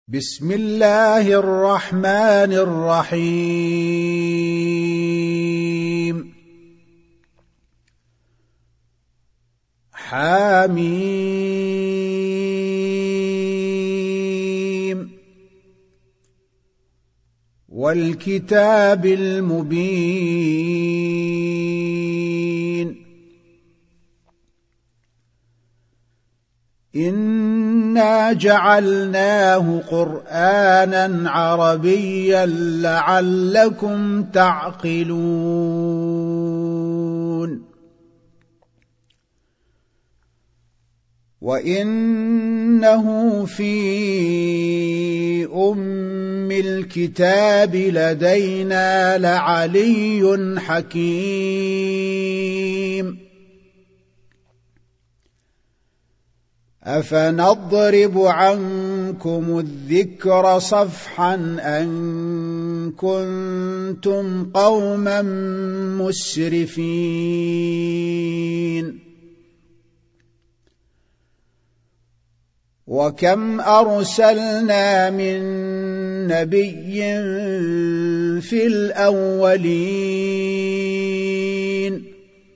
بسم الله الرحمن الرحيم حميم والكتاب المبين إنا جعلناه قرآنا عربيا لعلكم تعقلون وإنه في أم الكتاب لدينا لعلي حكيم أفنضرب عنكم الذكر صفحا أن كنتم قوما مسرفين وكم أرسلنا من نبي في الأولين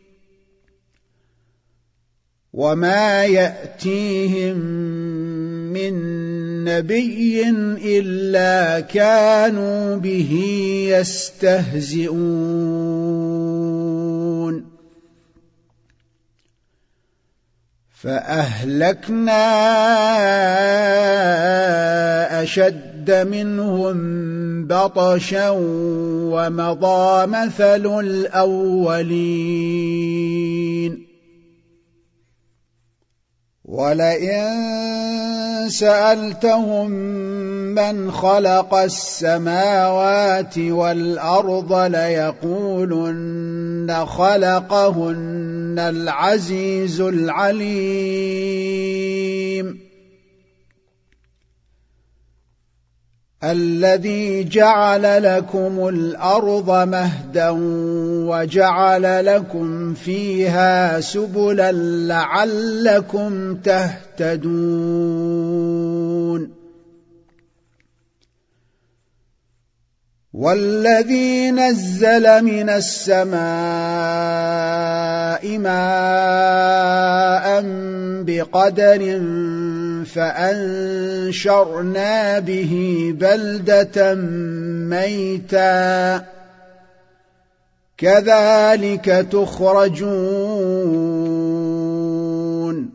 وما يأتيهم من نبي إلا كانوا به يستهزئون فأهلكنا أشد منهم بطشا ومضى مثل الأولين ولئن سألتهم من خلق السماوات والأرض ليقولن خلقهن العزيز العليم الذي جعل لكم الأرض مهدا وجعل لكم فيها سبلا لعلكم تهتدون والذي نزل من السماء ماء بقدر فأنشرنا به بلدة ميتا كذلك تخرجون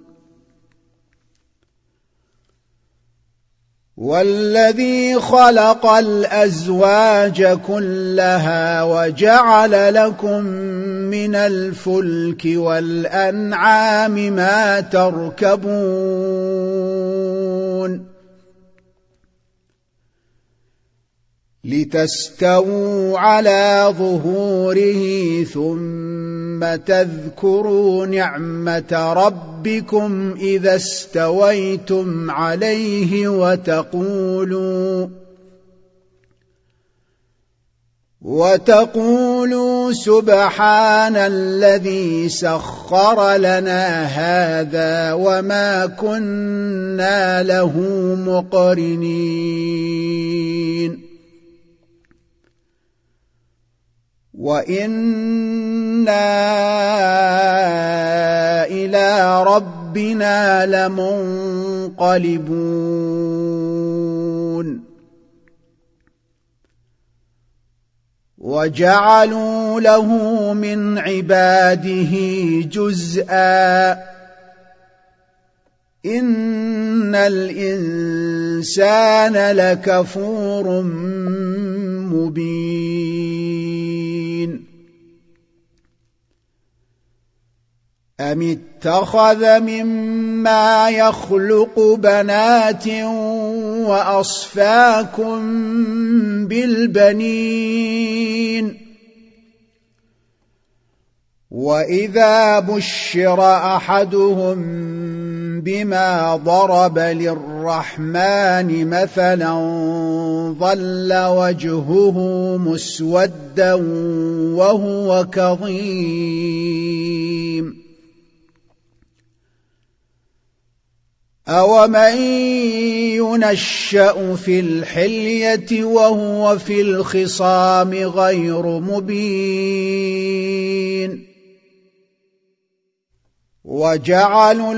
والذي خلق الأزواج كلها وجعل لكم من الفلك والأنعام ما تركبون لتستووا على ظهوره ثم تذكروا نعمة ربكم إذا استويتم عليه وتقولوا سبحان الذي سخر لنا هذا وما كنا له مقرنين وإنا إلى ربنا لمنقلبون وجعلوا له من عباده جزءا إن الإنسان لكفور مبين أم اتخذ مما يخلق بنات وأصفاكم بالبنين وإذا بشر أحدهم بما ضرب للرحمن مثلا ظل وجهه مسودا وهو كظيم أَوَمَن يُنَشَّأُ فِي الْحِلْيَةِ وَهُوَ فِي الْخِصَامِ غَيْرُ مُبِينٍ وَجَعَلُوا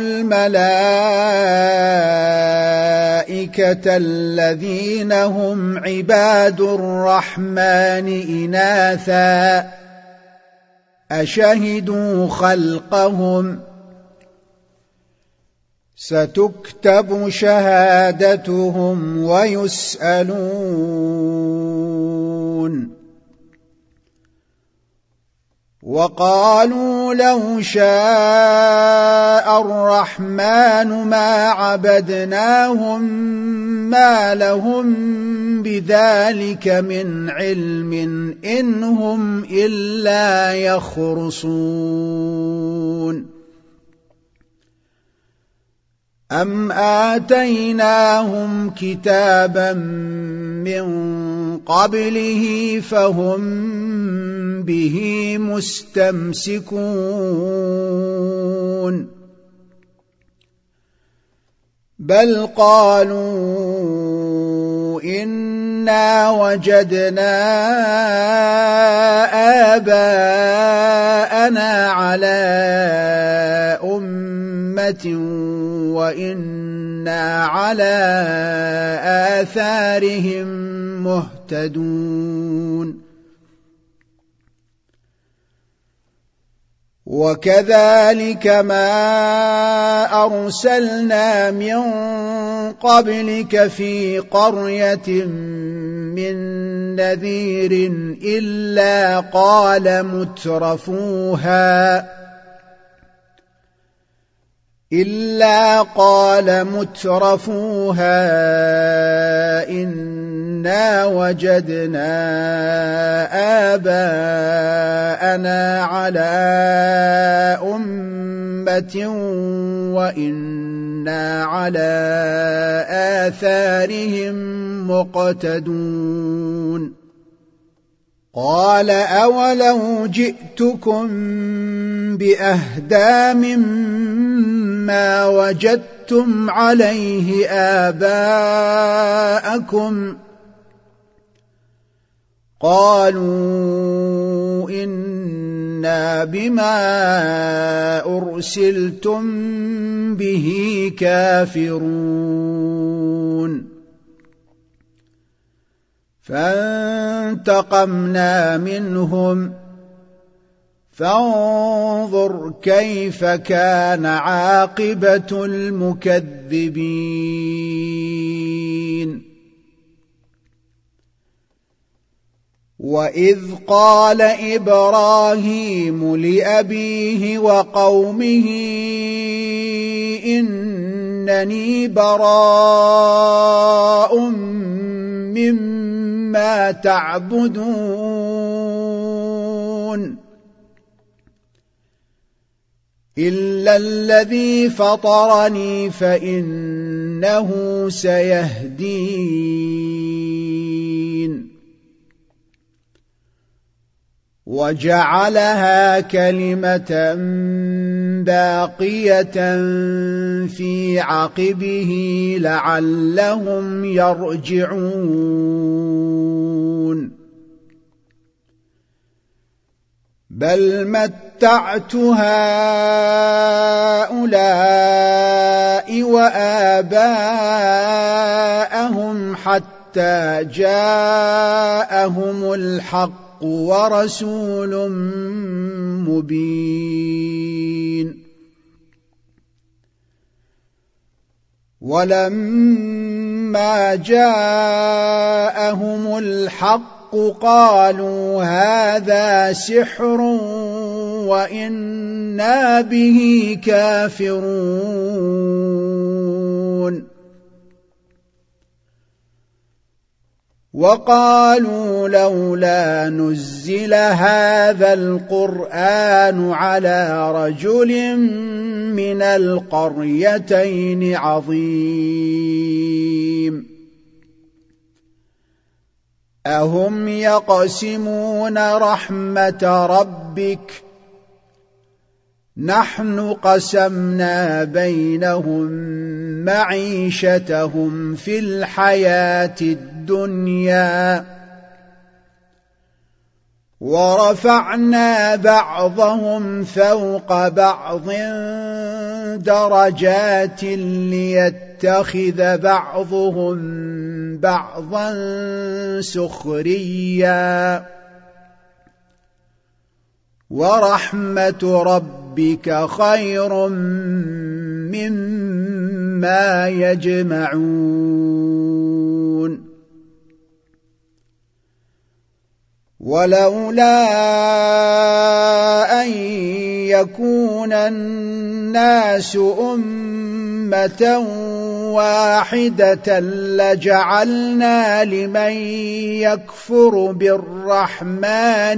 الْمَلَائِكَةَ الَّذِينَ هُمْ عِبَادُ الرَّحْمَنِ إِنَاثًا أَشَهِدُوا خَلْقَهُمْ ۚ سَتُكْتَبُ شَهَادَتُهُمْ وَيُسْأَلُونَ وَقَالُوا لَوْ شَاءَ الرَّحْمَنُ مَا عَبَدْنَاهُم مَّا لَهُم بِذَلِكَ مِنْ عِلْمٍ إِنْ هُمْ إِلَّا يَخْرُصُونَ أَمْ آتَيْنَاهُمْ كِتَابًا مِّن قَبْلِهِ فَهُمْ بِهِ مُسْتَمْسِكُونَ بَلْ قَالُوا إِنَّا وَجَدْنَا آبَاءَنَا عَلَىٰ أُمَّةٍ وَإِنَّا عَلَىٰ آثَارِهِم مُهْتَدُونَ وَكَذَلِكَ مَا أَرْسَلْنَا مِن قَبْلِكَ فِي قَرْيَةٍ مِّن نَّذِيرٍ إِلَّا قَالَ مُتْرَفُوهَا إِنَّا وَجَدْنَا آبَاءَنَا عَلَىٰ أُمَّةٍ وَإِنَّا عَلَىٰ آثَارِهِم مُّقْتَدُونَ قَالَ أَوَلَوْ جِئْتُكُم بِأَهْدَىٰ مِمَّا وَجَدتُّمْ عَلَيْهِ آبَاءَكُمْ قَالُوا إِنَّا بِمَا أُرْسِلْتُم بِهِ كَافِرُونَ فَانتَقَمْنَا مِنْهُمْ فَانظُرْ كَيْفَ كَانَ عَاقِبَةُ الْمُكَذِّبِينَ وَإِذْ قَالَ إِبْرَاهِيمُ لِأَبِيهِ وَقَوْمِهِ إِنَّنِي بَرَاءٌ مِّمَّا تَعْبُدُونَ إِلَّا الَّذِي فَطَرَنِي فَإِنَّهُ سَيَهْدِينِ وَجَعَلَهَا كَلِمَةً بَاقِيَةً فِي عَقِبِهِ لَعَلَّهُمْ يَرْجِعُونَ بَلْ مَتَّعْتُ هَٰؤُلَاءِ وَآبَاءَهُمْ حَتَّىٰ جَاءَهُمُ الْحَقُّ وَرَسُولٌ مُّبِينٌ وَلَمَّا جَاءَهُمُ الْحَقُّ قَالُوا هَٰذَا سِحْرٌ وَإِنَّا بِهِ كَافِرُونَ وَقَالُوا لَوْلَا نُزِّلَ هَٰذَا الْقُرْآنُ عَلَىٰ رَجُلٍ مِّنَ الْقَرْيَتَيْنِ عَظِيمٍ أَهُمْ يَقْسِمُونَ رَحْمَةَ رَبِّكَ نحن قسمنا بينهم معيشتهم في الحياة الدنيا ورفعنا بعضهم فوق بعض درجات ليتخذ بعضهم بعضا سخريا ورحمة ربك خير مما يجمعون ولولا أن يكون الناس أمة واحدة لجعلنا لمن يكفر بالرحمن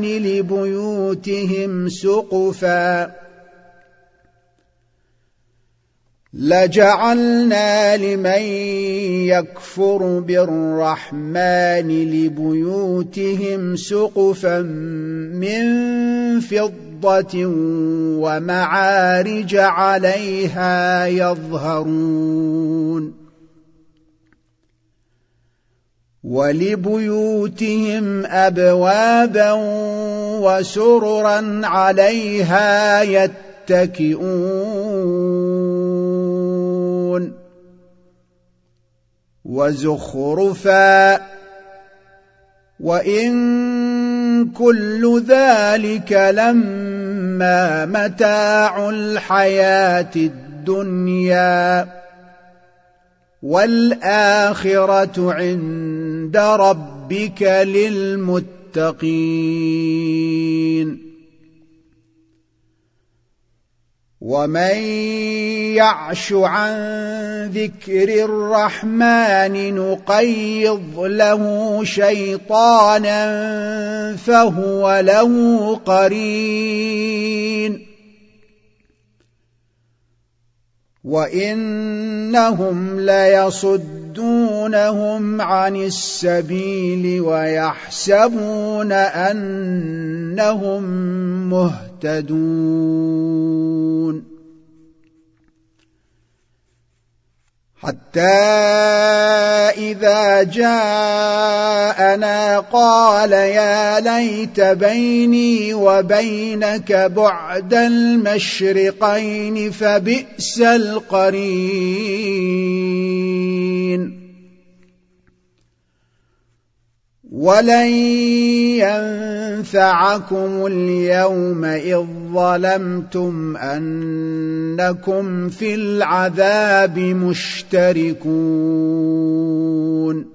لبيوتهم سقفا من فضة ومعارج عليها يظهرون ولبيوتهم أبوابا وسررا عليها يتكئون وزخرفا وإن كل ذلك لما متاع الحياة الدنيا والآخرة عند ربك للمتقين ومن يعش عن ذكر الرحمن نقيض له شيطانا فهو له قرين وإنهم ليصدونهم عن السبيل ويحسبون أنهم مهتدون حتى إذا جاءنا قال يا ليت بيني وبينك بعد المشرقين فبئس القرين ولن ينفعكم اليوم إذ ظلمتم أنكم في العذاب مشتركون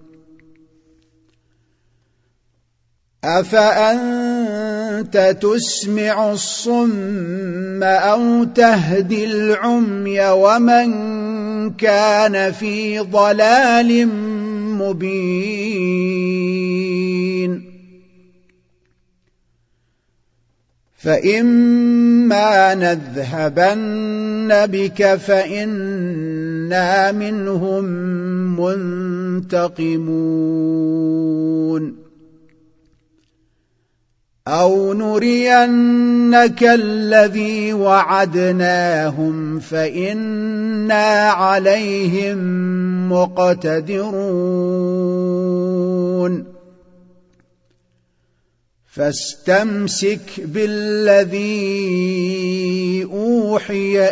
أفأنت تسمع الصم أو تهدي العمي ومن كان في ضلال مبين فإما نذهبن بك فإنا منهم منتقمون أو نرينك الذي وعدناهم فإنا عليهم مقتدرون فاستمسك بالذي أوحي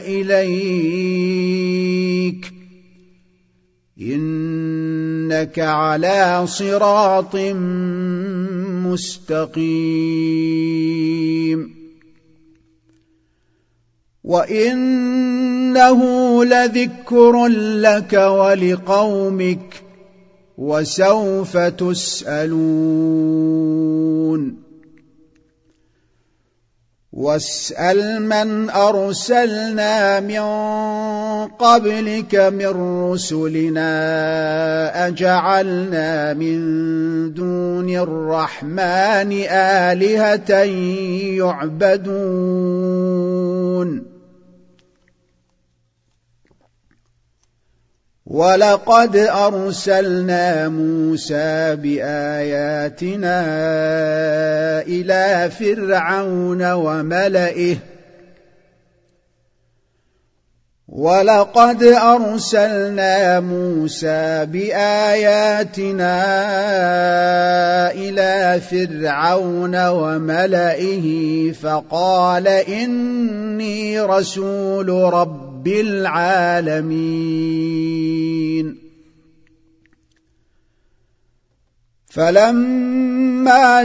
إليك إنك على صراط مستقيم وإنه لذكر لك ولقومك وسوف تسألون واسأل من أرسلنا من قبلك من رسلنا أجعلنا من دون الرحمن آلهة يعبدون ولقد أرسلنا موسى بآياتنا إلى فرعون وملئه ولقد أرسلنا موسى بآياتنا إلى فرعون وملئه فقال إني رسول رب العالمين. فلما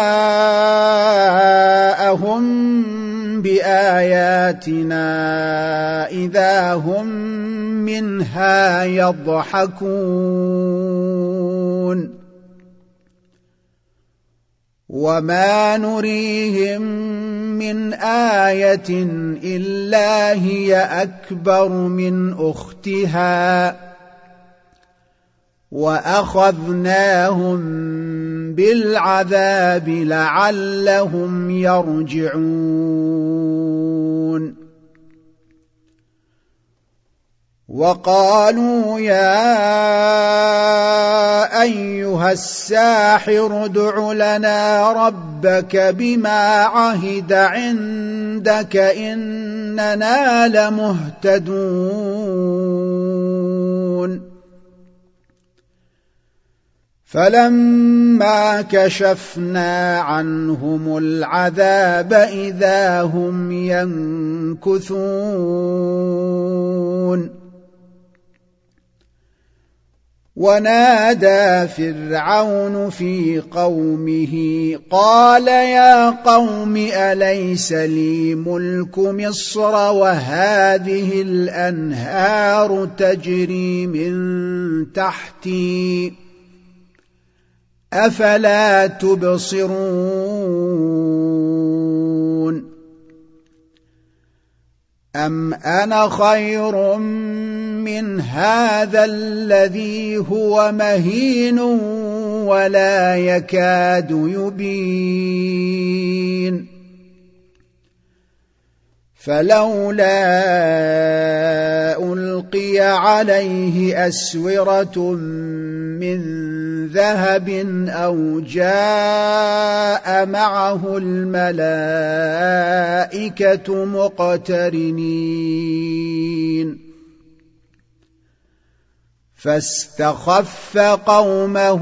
جاءهم بآياتنا إذا هم منها يضحكون وما نريهم من آية إلا هي أكبر من أختها وأخذناهم بالعذاب لعلهم يرجعون. وقالوا يا أيها الساحر ادع لنا ربك بما عهد عندك إننا لمهتدون. فلما كشفنا عنهم العذاب إذا هم ينكثون. ونادى فرعون في قومه قال يا قوم أليس لي ملك مصر وهذه الأنهار تجري من تحتي أفلا تبصرون. أم أنا خير من هذا الذي هو مهين ولا يكاد يبين. فلولا ألقي عليه أسورة من ذهب أو جاء معه الملائكة مقترنين. فاستخف قومه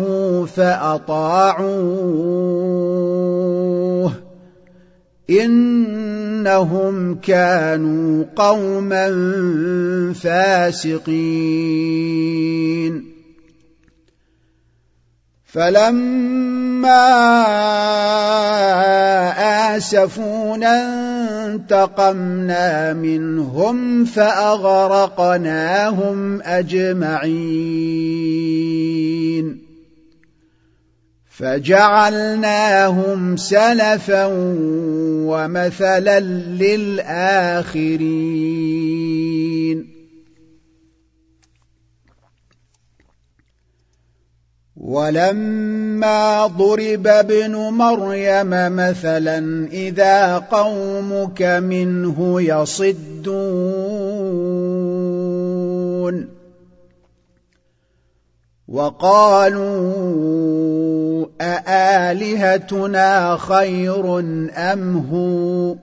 فأطاعوه إنهم كانوا قوما فاسقين. فلما آسفونا انتقمنا منهم فأغرقناهم أجمعين فجعلناهم سلفا ومثلا للآخرين. ولما ضرب ابن مريم مثلا إذا قومك منه يصدون وقالوا أآلهتنا خير أم هو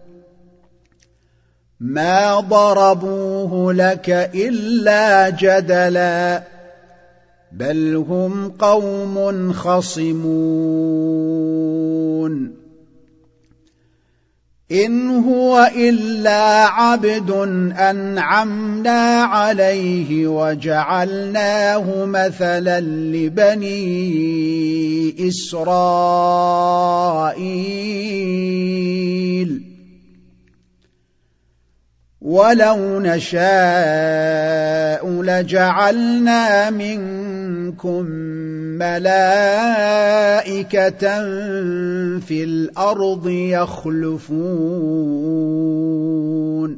ما ضربوه لك إلا جدلا بل هم قوم خصمون. إن هو إلا عبد أنعمنا عليه وجعلناه مثلا لبني إسرائيل ولو نشاء لجعلنا منكم ملائكة في الأرض يخلفون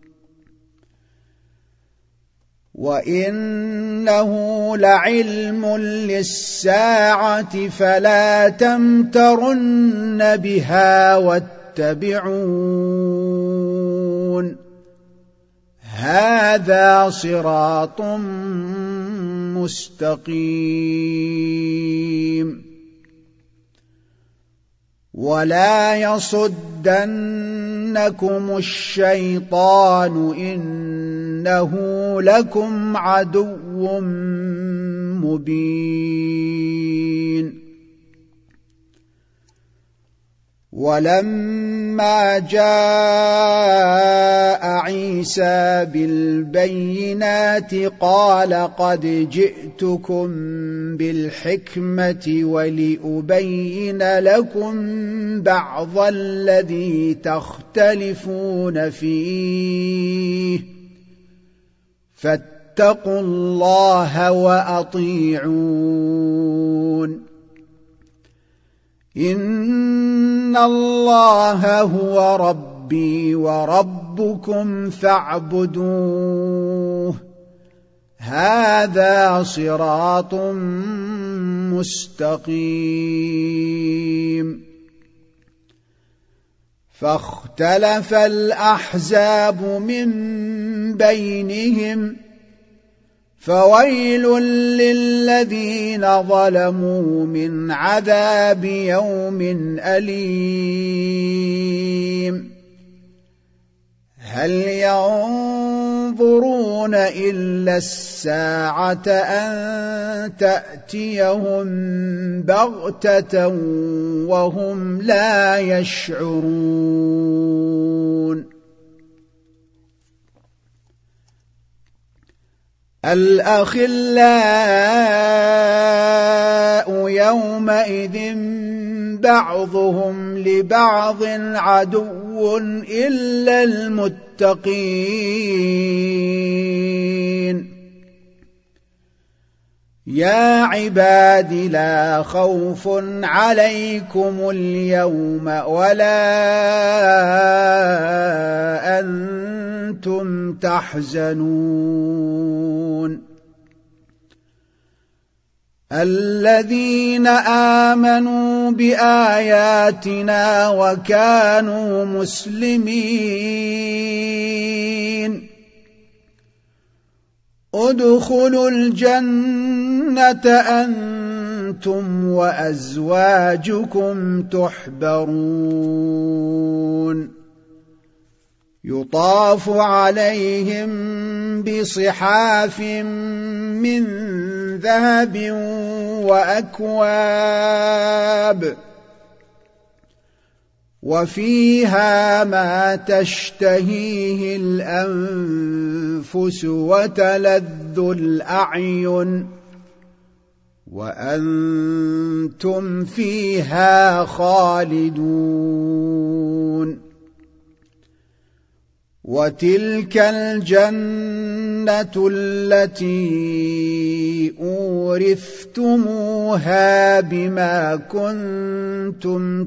وإنه لعلم للساعة فلا تمترن بها واتبعون هذا صراط مستقيم. ولا يصدنكم الشيطان إنه لكم عدو مبين. ولما جاء عيسى بالبينات قال قد جئتكم بالحكمة ولأبين لكم بعض الذي تختلفون فيه فاتقوا الله وأطيعون. إن الله هو ربي وربكم فاعبدوه هذا صراط مستقيم. فاختلف الأحزاب من بينهم فويل للذين ظلموا من عذاب يوم أليم. هل ينظرون إلا الساعة أن تأتيهم بغتة وهم لا يشعرون. الأخلاء يومئذ بعضهم لبعض عدو إلا المتقين. يا عباد لا خوف عليكم اليوم ولا أنتم تحزنون. الذين آمنوا بآياتنا وكانوا مسلمين ادخلوا الجنة أنتم وأزواجكم تحبرون. يطاف عليهم بصحاف من ذهب وأكواب وفيها ما تشتهيه الأنفس وتلذ الأعين وأنتم فيها خالدون. وتلك الجنة التي أورثتموها بما كنتم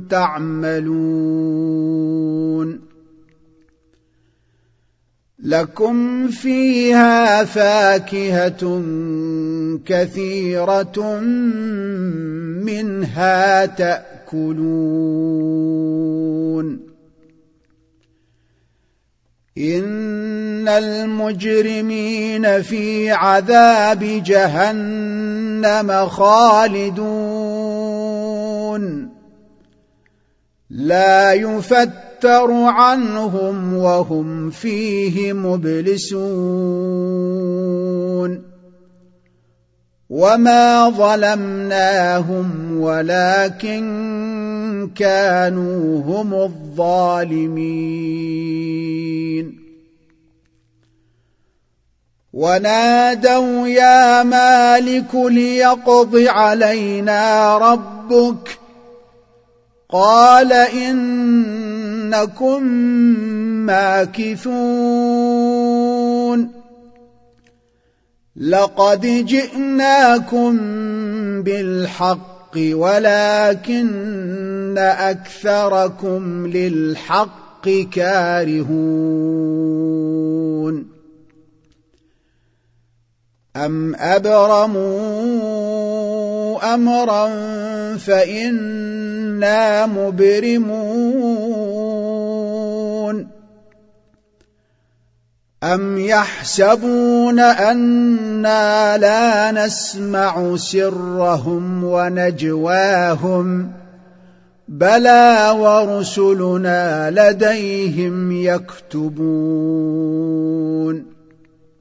تعملون. لكم فيها فاكهة كثيرة منها تأكلون. إن المجرمين في عذاب جهنم خالدون لا يفتر عنهم وهم فيه مبلسون. وما ظلمناهم ولكن كانوا هم الظالمين. ونادوا يا مالك ليقض علينا ربك قال إنكم ماكثون. لقد جئناكم بالحق ولكن أكثركم للحق كارهون. أم أبرموا أمرا فإنا مبرمون. أم يحسبون أنا لا نسمع سرهم ونجواهم بلى ورسلنا لديهم يكتبون.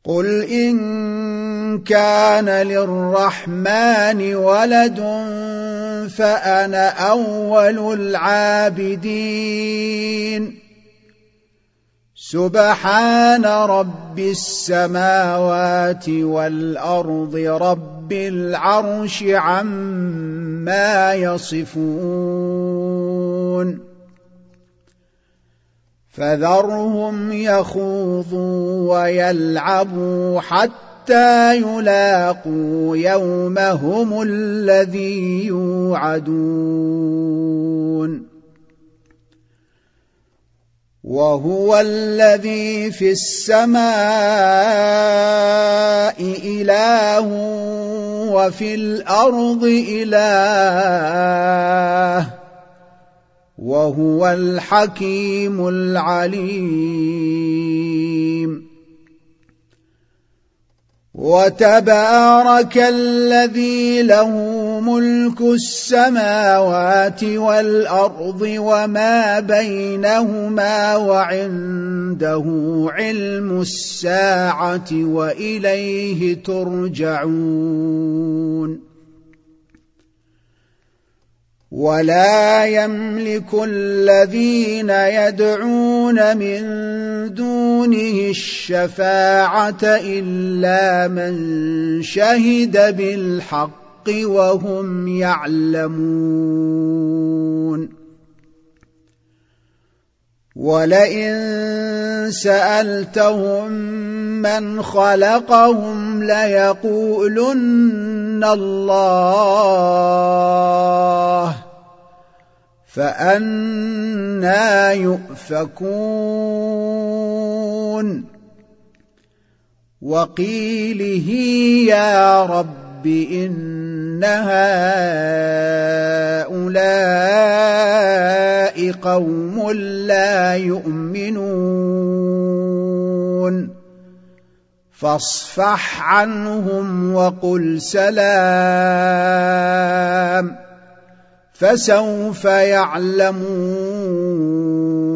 قل إن كان للرحمن ولد فأنا أول العابدين سبحان رب السماوات والأرض رب العرش عما يصفون فذرهم يخوضوا ويلعبوا حتى يلاقوا يومهم الذي يوعدون وهو الذي في السماء إله وفي الأرض إله وهو الحكيم العليم وتبارك الذي له ملك السماوات والأرض وما بينهما وعنده علم الساعة وإليه ترجعون ولا يملك الذين يدعون من دونه الشفاعة إلا من شهد بالحق وهم يعلمون ولئن سألتهم من خلقهم ليقولن الله فأنى يؤفكون وقيله يا رب إن هؤلاء قوم لا يؤمنون فاصفح عنهم وقل سلام فسوف يعلمون